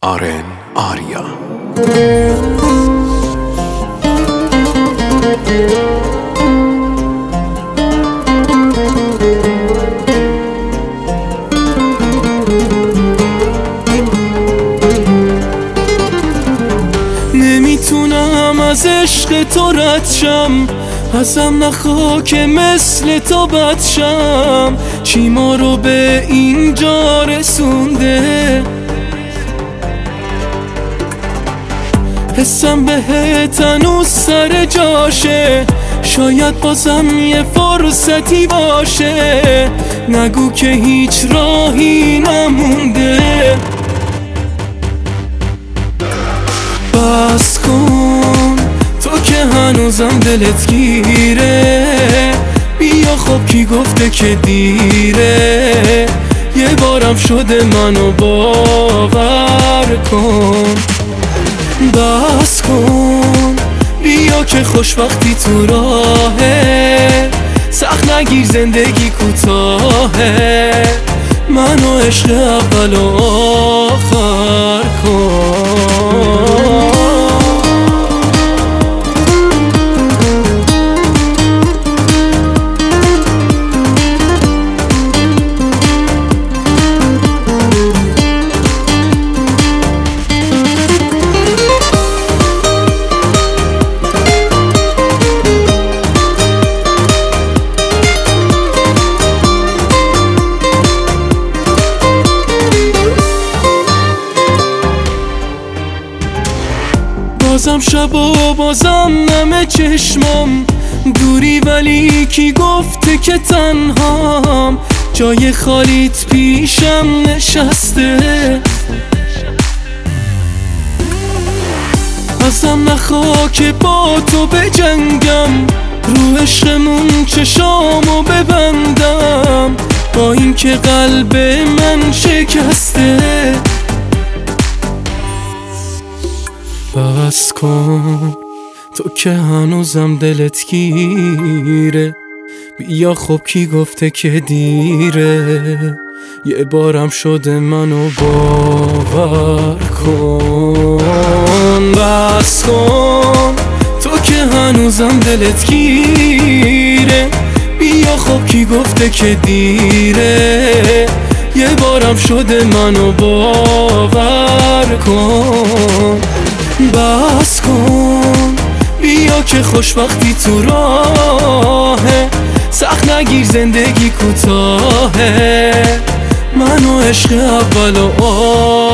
آرن آریا. نمیتونم از عشق تو رد شم، ازم نخوا که مثل تو بد شم. چی ما رو به اینجا رسونده؟ حسم بهت هنوز سر جاشه، شاید بازم یه فرصتی باشه. نگو که هیچ راهی نمونده. بس کن تو که هنوزم دلت گیره، بیا خب کی گفته که دیره. یه بارم شده منو باور کن. بس کن بیا که خوشبختی تو راهه، سخت نگیر زندگی کوتاهه. منو عشق اول و آخر کن. بازم شب و بازم نم چشمم دوری، ولی کی گفته که تنهام؟ جای خالیت پیشم نشسته. ازم نخوا که با تو بجنگم، رو عشقمون چشامو ببندم، با این که قلب من شکسته. بس کن تو که هنوزم دلت گیره، بیا خب کی گفته که دیره. یه بارم شده منو باور کن. بس کن تو که هنوزم دلت گیره، بیا خب کی گفته که دیره. یه بارم شده منو باور کن. بس کن بیا که خوشبختی تو راهه، سخت نگیر زندگی کوتاهه. منو عشق اول و